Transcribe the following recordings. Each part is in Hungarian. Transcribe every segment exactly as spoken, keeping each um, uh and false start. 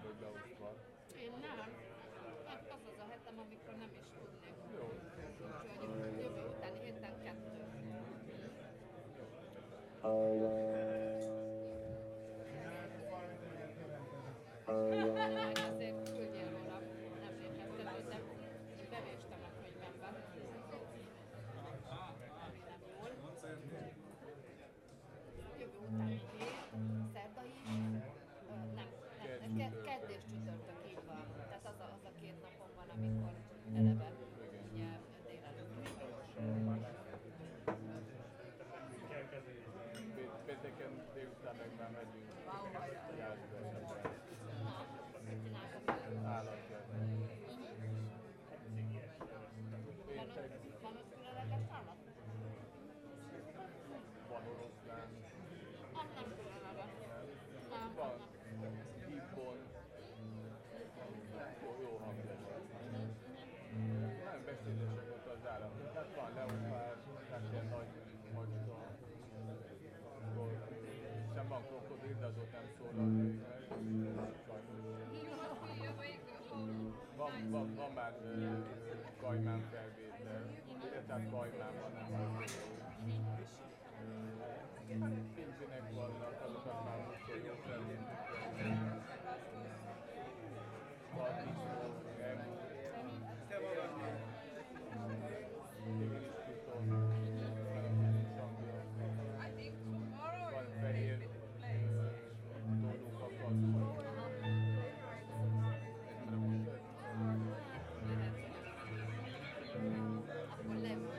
vagy leosztva. Én nem. Hát az az a hetem, amikor nem is tudnék. Jó. Úgyhogy jövő utáni héten kettő. Majd azért küldjél róla emlékeztetőt, de bevéstem a könyvembe. Remélem jól. Jövő utáni hét, szerda is, ö, nem, nem, ke- kedd és csütörtök így van. Tehát az a, az a két napon van, amikor eleve ugye délelőtt is vagyok. Pénteken délután meg már megyünk Jászbergbe. Na, mit csináltok? Állatkert. Van ott, van ott különleges állat? Van oroszlán. Az nem különleges. Nem, Van vannak. gibbon. Jó, jó hangzás. Nagyon beszédesek ott az állatok. Hát van leopárd, tehát ilyen nagy macska. Hiszen van krokodil, de azok nem szólal még meg. Van, van, van már uh, kajmán felvétel, tehát kajmán van, nem már. Pingvinek vannak, azokat már most jó felvétel. Van disznó, emu. Igen is tudom. Van fehér tónókakat. Akkor leülünk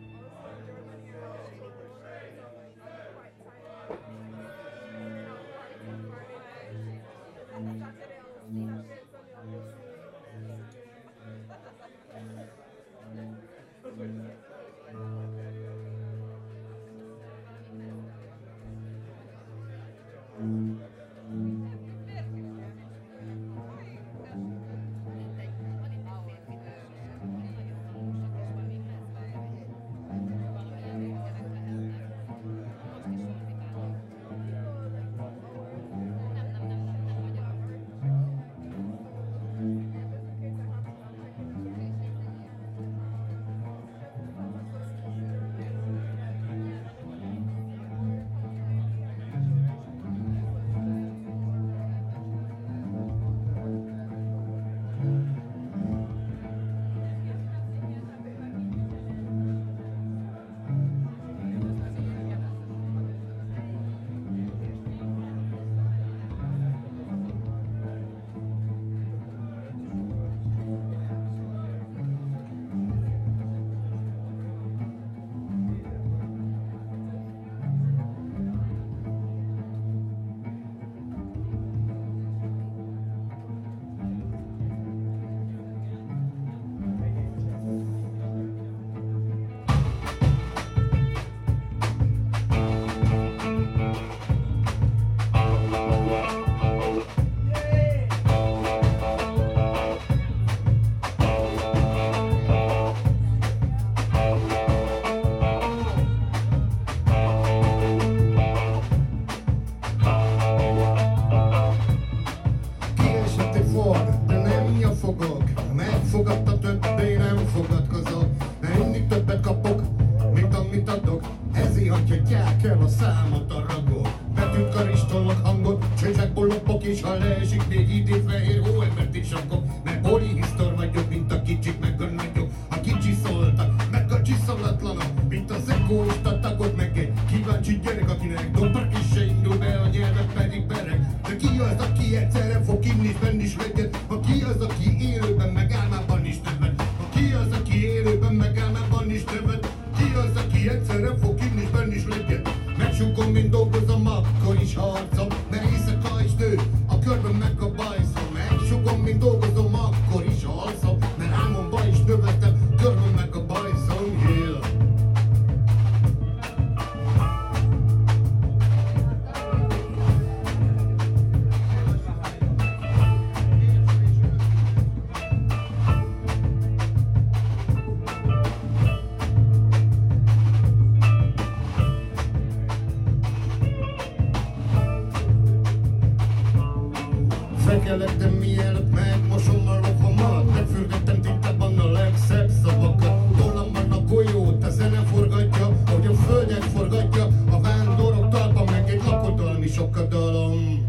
kell a számot a ragok. Betűt karistolnak hangot, csöcsekból lopok és ha leesik még idén fehér hó, embert is akkor. Mert polihisztor vagyok, mint a kicsik meg a nagyok. A kicsi szóltak, meg a csiszolatlanok, mint az egoista tagod, meg egy kíváncsi gyerek, akinek dobrak is se indul be, a nyelvet pedig bereg. De ki az, aki egyszerre fog inni, benn is legyen? Ha ki az, aki élőben meg álmában is nevet? Ha ki az, aki élőben meg álmában is nevet? Ki az, aki egyszerre fog inni, és benn is legyen? Megsúgom, mint dolgozom, akkor is harcom, mert éjszaka is nő, a körben meg a bajszom. Megsúgom, mint dolgozom, akkor is alszom, mert álmomba is növetem, körben meg a bajszom, yeah. Megfürgettem mielőtt megmosom a lovamat, megfürgettem tisztában a legszebb szavakat. Tollamban a golyót, a zene forgatja, ahogy a földek forgatja, a vándorok talpa meg egy lakodalmi sokadalom.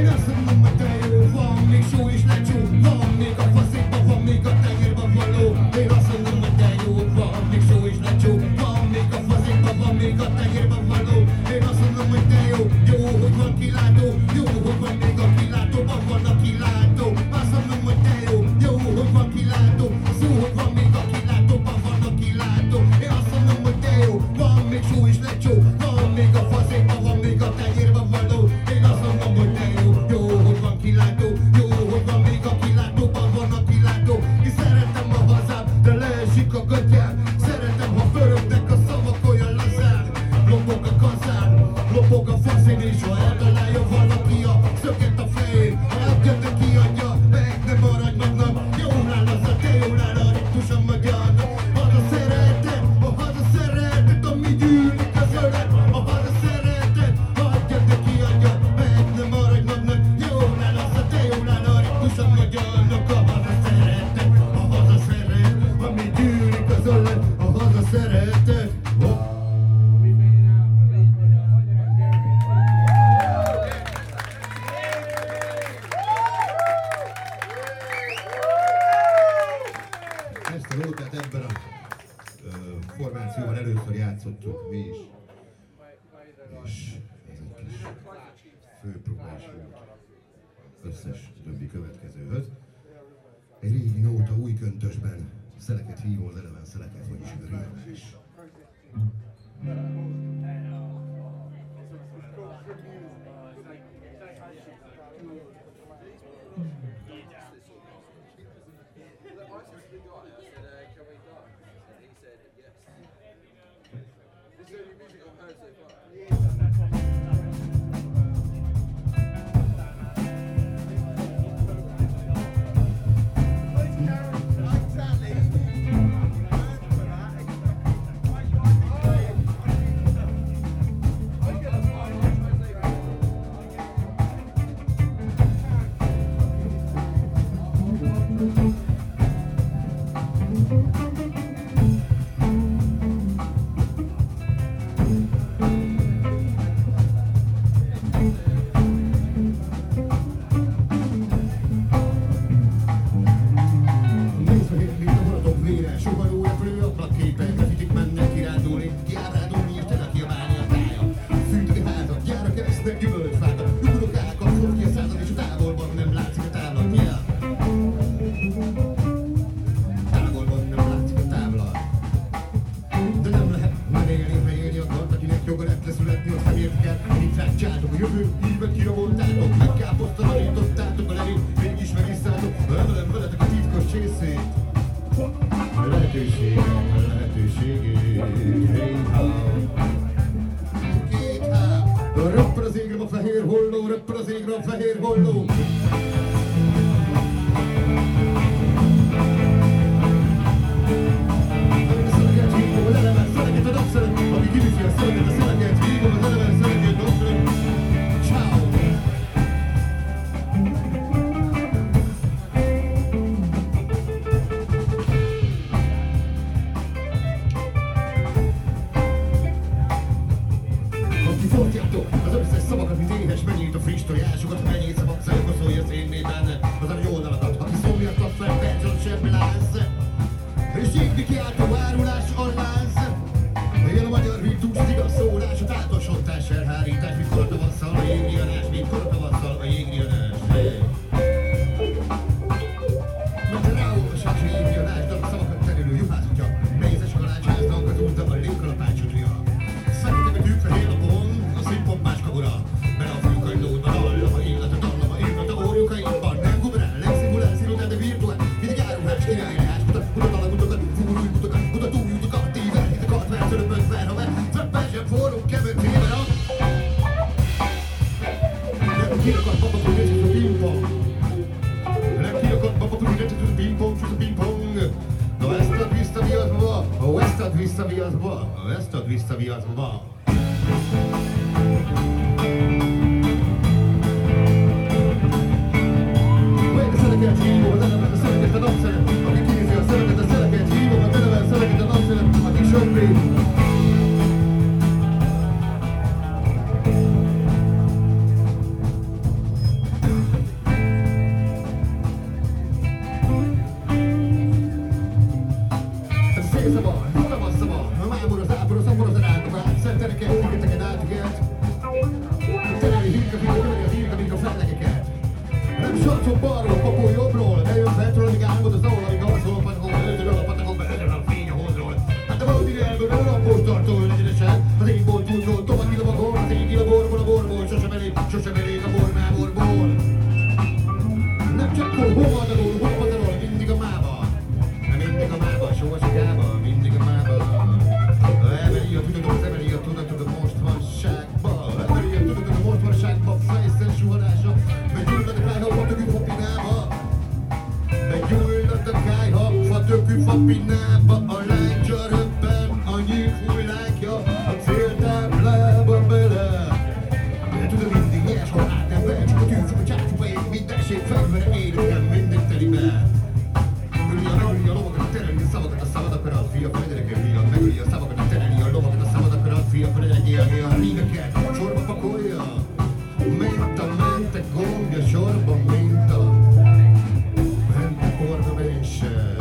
Én azt mondom, hogy de jó, van még só és lecsó, van még a faszékban, van még a tenyérban való. Én azt mondom, hogy de jó, van még só és lecsó, van még a faszékban, van még a tenyérban való. Én azt mondom, hogy de jó, jó, hogy van kilátó, jó, hogy van még a kilátóban van a kilátó. Azt mondom, hogy de jó, jó, hogy van kilátó, szó, hogy van még a kilátóban van a kilátó. Én azt mondom, hogy de jó, van még só és lecsó, van még a faszékban, van még a tenyérben való. Én azt mondom, hogy de jó, jó, hogy van kilátó, jó, hogy van még a kilátóban van a kilátó. Én szeretem a hazám, de leesik a gatyám. Szeretem, ha pörögnek a szavak olyan lazán. Lopog a kazán, lopog a faszén, és ha eltalálja valaki a szöket a fején, ha elkötte kiadja, meg nem maradj magnak. Jól az a te, jól áll a ritmus a magyarnak. Haza szeretet, a haza szeretet, ami gyűlik közölet. A haza szeretet, hagyjad te kiadja, meg nem maradj magnak. Jól áll az a te, jól áll a ritmus a magyarnak. A haza szeretet, a haza szeret, ami gyűlik közölet. A haza szeretet. Ezt a nótát ebben a ö, formációban először játszottuk mi is. És ez egy kis főpróbás volt összes többi következőhöz. Egy régi nóta új köntösben, szeleket hívom, az eleven szeleket, vagyis rívás. Röppel az égre a fehér holló, röppel az égre a fehér holló. Szeleget hívom, az eleven szeleget a napszeret, aki kiviszi a szeleget, a szeleget hívom, az eleven szeleget a napszeret. Ciao. Az összes szavakat, mint éhes, mennyit a friss tojásokat, mennyit szabad szájba szólj az én néven, az a jó oldalakat, aki szomjatott fel, percson semmi láz, és égni kiáltó árulás alláz. Ilyen a magyar virtus, az igaz szólás, a tátosodtás, elhárítás, mikor a tavasszal a jégrianás, mikor a tavasszal a jégrianás. Mert a ráolvasás, a jégrianás, de a szavakat terülő juhász kutya, nehézes kalácsáznak az úrda a légkalapácsotria. Szerintem egy tűkfehér lapon, a színpompás kabura, bele a fülkagylódba, dallama, illata, dallama, illata, óriukaimban, nem kubrál, nem szimulál, szirudál, de virtuál, mindig áruhás, királyás, mutat, mutat alagutakat, fúrúj mutakat, mutat újutakat, tével, hitakat, vertöröpöt, verhaver, többesen forró, kevő tével, a... Nem kirakat, babakul, nincs a pingpong. Nem kirakat, babakul, nincs a pingpong, csak a pingpong. No ezt ad visszaviaszba, ó, ezt ad visszaviaszba, ó, ezt ad visszaviaszba. Olyan a szeleket hívom, az eleven a szeleket a napszeret, aki kinézi a szeleket, a szeleket hívom, az eleven a szeleket a napszeret, aki söprét. arcon balról, papul jobbról, bejön fentről, amíg álmod az ahol, amíg alszol, patakon, előtől a patakon, belőle a fény a holdról. Hát de valami elből, a rapport tartó, legyenesen, az égból túlzol, tovább kilovagol, az égi a borból, a borból, sosem elég, sosem elég a bormáborból. Nem csak hol, hova dalol, hova dalol, mindig a mába. Mindig a mába, soha se gába, mindig a mába. Emeli a tudatot, emeli a tudatot a mostmanságba. Emeli a tudatot a mostmanságba, fejszen suhadása. Begyullad a kájha, fatökű fapinába. Begyullad a kájha, fatökű fapinába. A lángja röbben, a nyílt hullákja, a céltáblába bele. Tudod, mindig nyers, ha átnemben, csak a tűz, csak a csák, csak a ég, mindenség fegyvere énekel, minden telibe. Megüli a, megüli a lovakat, terelni a szavakat, a szabadakat, fiak, fegyverekkel híjak. Megüli a szavakat, terelni a lovakat, a szabadakat, fiak, fegyverekkel híjak. A rígeket sorba pakolja, mint a mente gombja, sorba, mint a mente orvamense.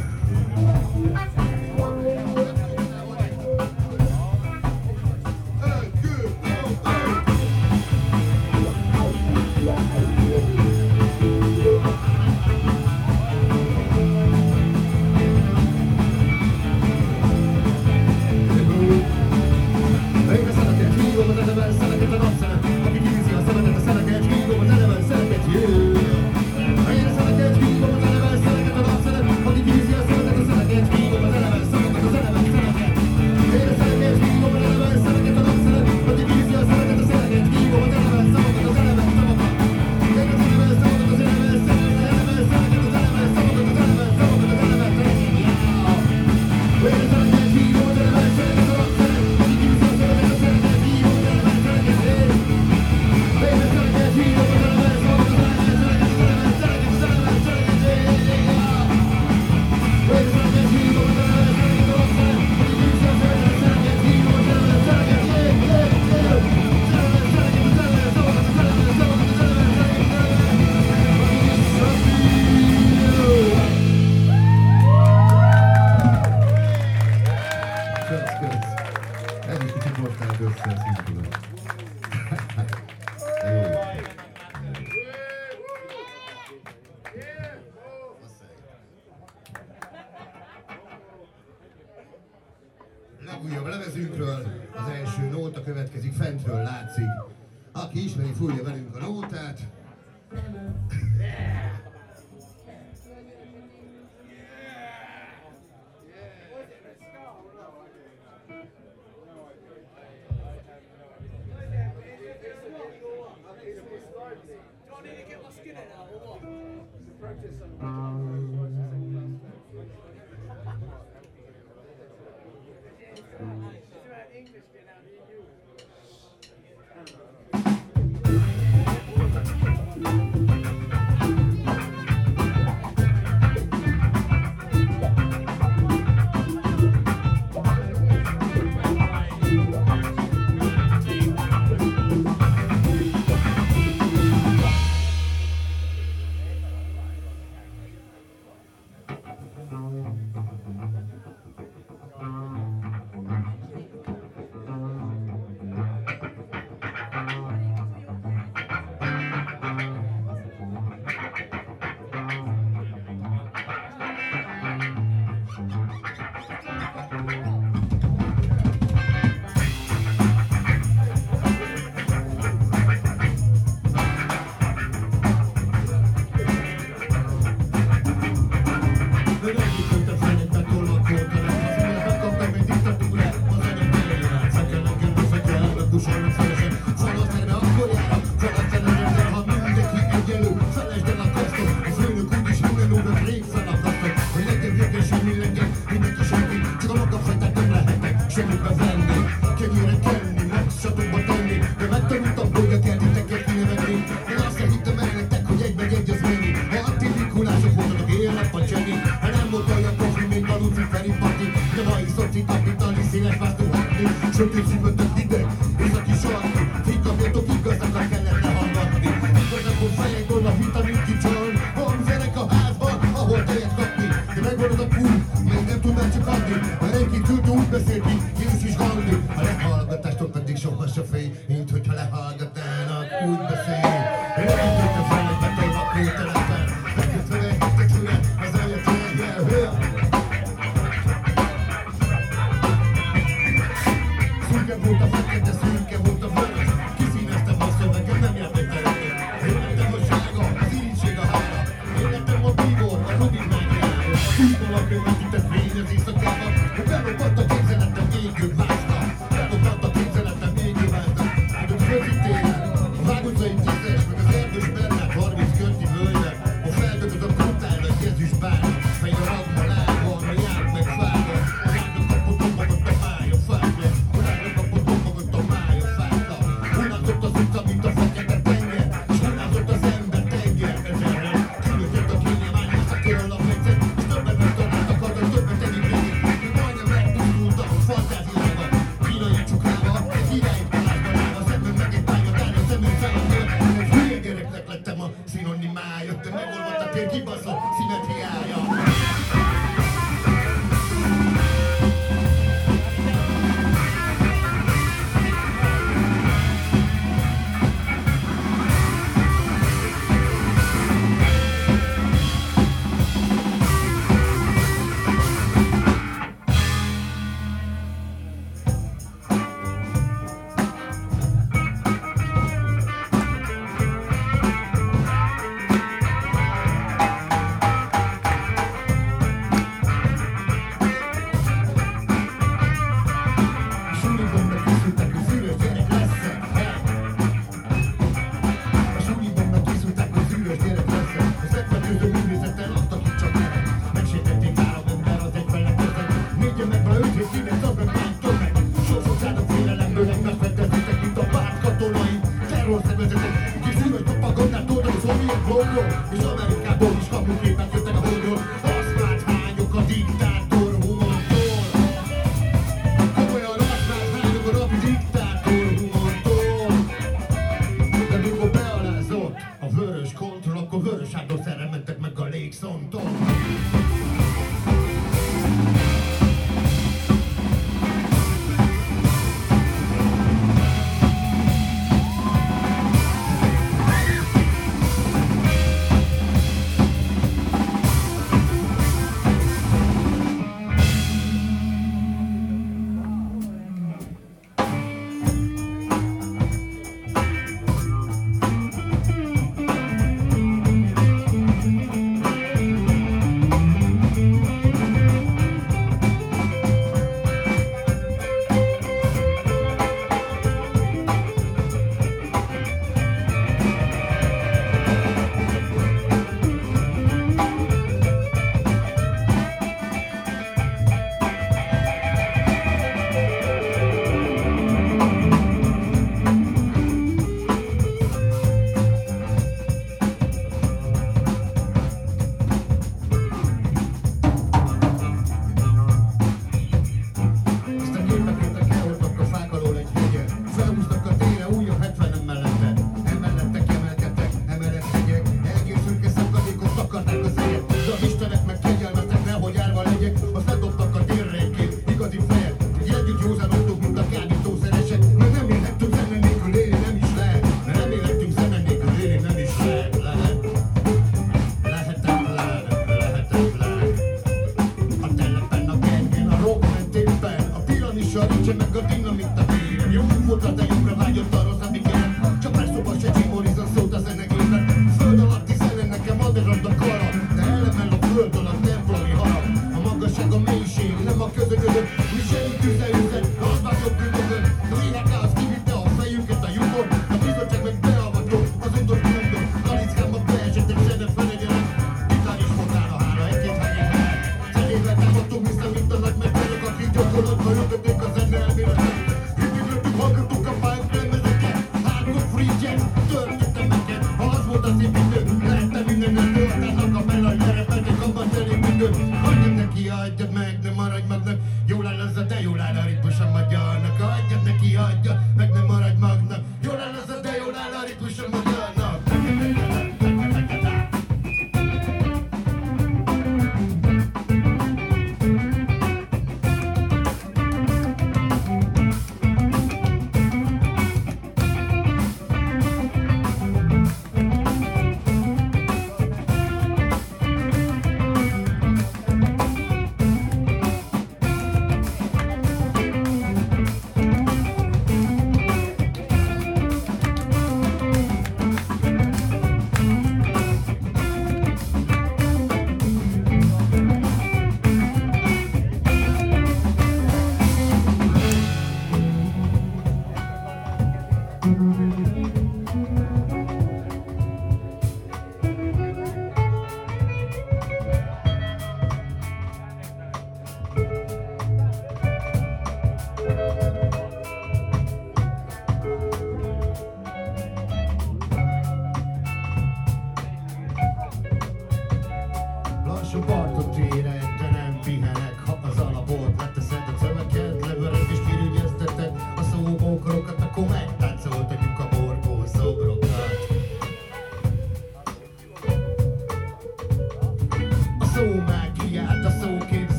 Legújabb lemezünkről az első nóta következik, fentről látszik. Aki ismeri, fújja velünk a nótát. Sötét szívötök hideg, északi sarkú, figgatótok igazakat kellett lehallgatni. Igazából fejekből a vitamin kicsal, van zerek a házban, ahol tejet kapni. De megvan a pult, még nem tudnál csak adni. Mert egy-két küldő úgy beszél ki, Jézus is Gandhi. A lehallgatástól pedig soha se félj, mint hogyha lehallgatnának úgy beszélni. Én nem tudtam felek, betolva kótele. Rögtön megolvadt a tér kibaszott szimmetriája. És Amerikából is kapuképek jöttek a holdról. Asztmát hányok a diktátor humortól. Komolyan asztmát hányok a napi diktátor humortól. De mikor bealázott a vörös kontroll, akkor vörös áldószerrel mentek meg a légszonton.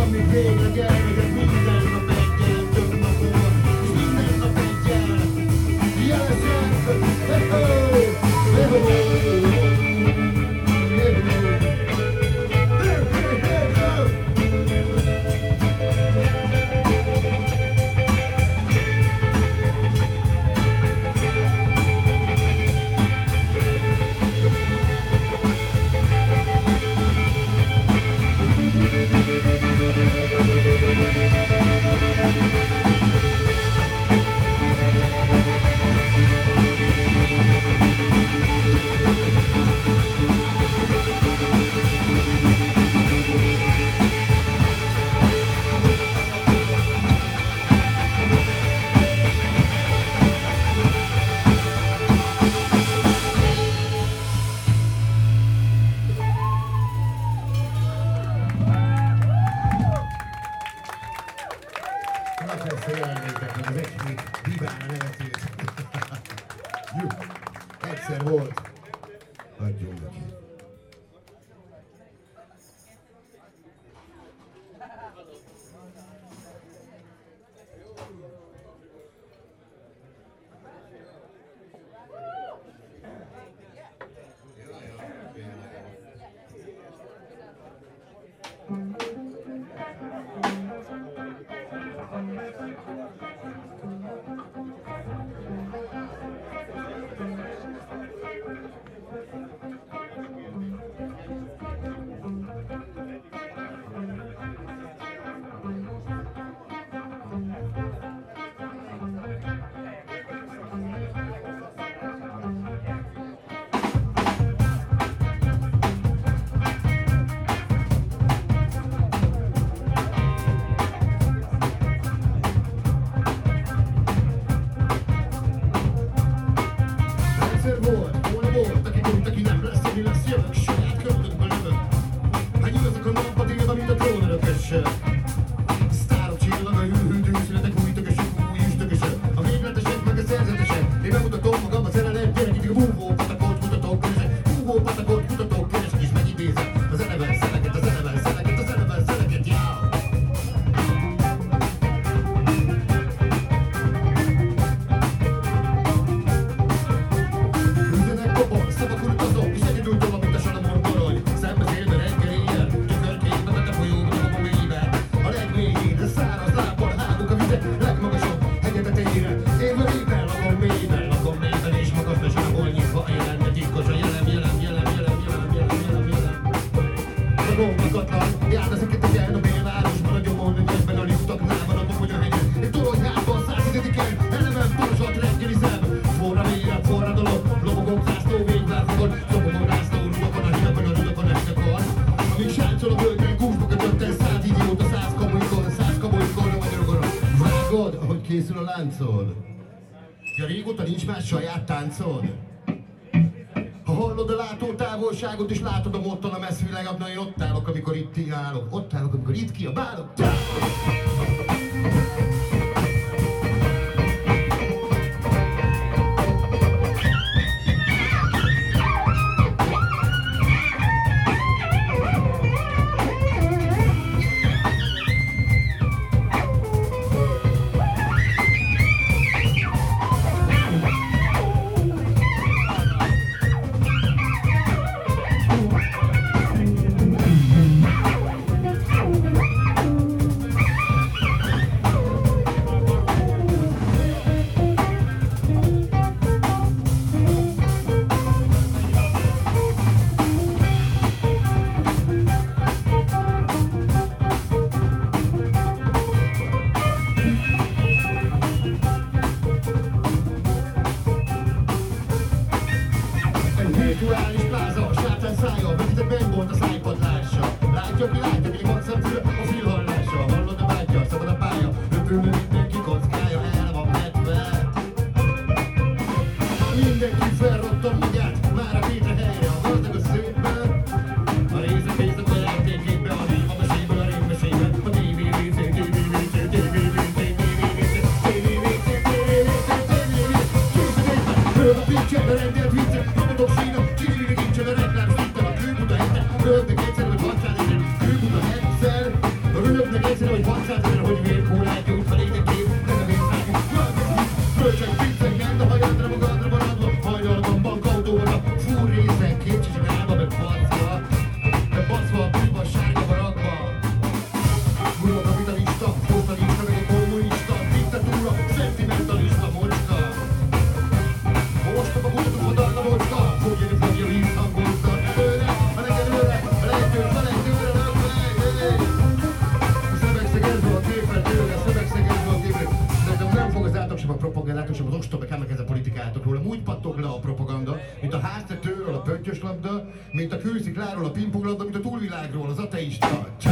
Amíg végleg elmegyek minden nap egyen, több napon van, és minden nap egyen. Jelesek, hey-ho, hey-ho, hey-ho. Egyszer volt. Adjunk neki. Sztárok csillagai, hűdő születek, új tökösök, új üstökösök. A végletesek meg a szerzetesek. Én bemutatom magam a szerelem gyerekig, a búvó patakot kutatók keresek. Búvó patakot kutatók keresek, és megidézem a zenevel szeleket, a zenevel szeleket, a zenevel szeleket, já! Üzenek kopok, szavakul utazok, és egyedül tovább, mint a Salamon torony. Szembeszélve reggel éjjel, tükörképbe vett a folyóba, dobom a mélybe. A legmélyén, a száraz lábbal hágok a vizek legmagasabb hegye tetejére. Én mélyben lakom, mélyben lakom, mélyben és magas, de sehol nyitva a jelen, de titkos a jelem, jelem, jelem, jelem, jelem, jelem, jelem, jelem. Ragom lakatlan, járd ezeket a gyerno bélvárosban, a gyomon, a nyelvben, a liutaknál van a Bogonya hegyen. Egy toronyházban, száztizedikén, eleven borosat reggelizem. Forra vérem, forra dolog, lobogom zászló végvárfokon, szobogom rászló, rudokon a hidakon, a rudokon a hidakon. Amíg sáncol a völgyben, kúsbok a gyötten, száz idióta, száz kamolykon, száz kamolykon, a magyarokon. Vágod, ahogy készül a láncod? Ja, régóta nincs más saját táncod? Ha hallod a látótávolságot és látod a mottal a messzvilágabb, na én ott állok, amikor itt állok. Ott állok, amikor itt kiabálok. Virtuális pláza, sátán szája, vetített megvolt a szájpadlása. Látja, ki látja, ki van szemfül, a fülhallása. Hallod a bátya, szabad a pálya, röpülő mindenki kockája, el van medve. Mindenki felrottan magát, már a tétre helyre, a gazdag a szépben. A részek részek a játéképbe, a rév a meséből, a rév mesében. A tévévécén, tévévécén, tévévécén, tévévécén, tévévécén, tévévécén, tévévécén. Röv a pincsen, a rendelt viccek, robotok sínak, csiriri kincsen, a reklám szíten, a kőbuda heten. Rövnek egyszer, vagy hatszázezren, kőbuda egyszer. A rövnek láról a pingponglabda, mint a túlvilágról, az ateista. Ciao.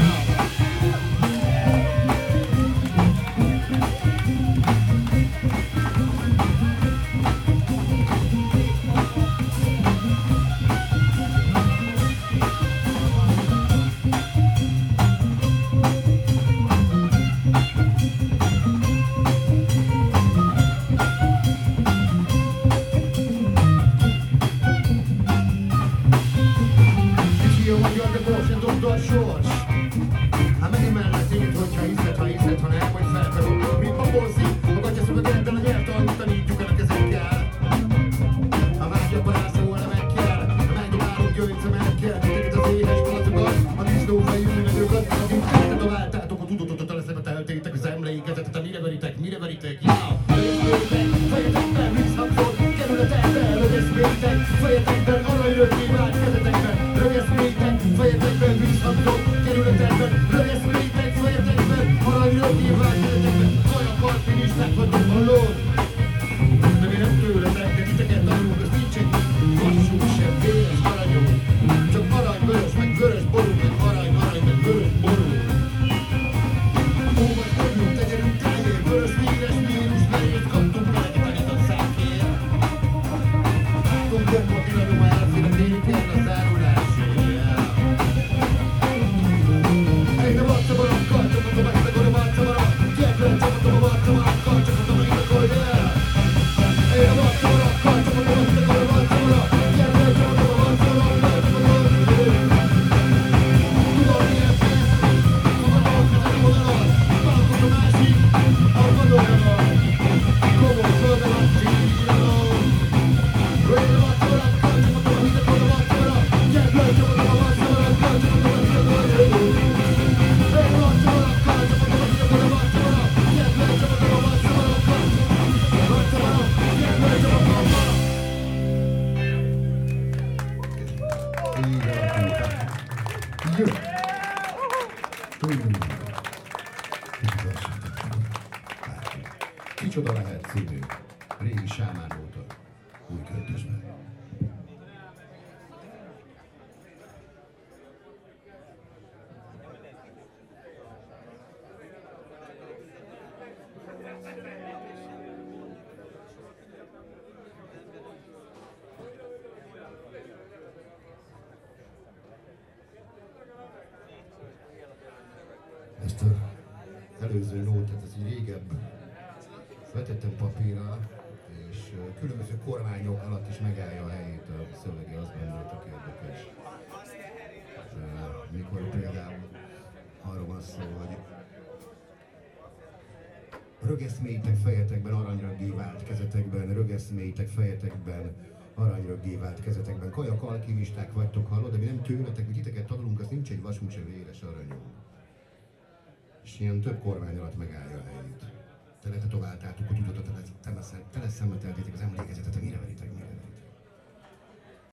Kicsoda lehet című, régi sámán óta, új költésben. Ezt az előző nótát, ez így régebb vetettem papírra, és különböző kormányok alatt is megállja a helyét a szövege, az benne tök érdekes. Mikor például arról van szó, hogy rögeszmélytek fejetekben, aranyraggé vált kezetekben, rögeszmélytek fejetekben, aranyraggé vált kezetekben. Kajak alkimisták vagytok, hallod, de mi nem tőletek, mi titeket tanulunk, az nincs egy vasmú se véres aranyom. És ilyen több kormány alatt megállja a helyét. Te letetováltátok, hogy tudod, te leszemeteltétek az emlékezetet, amire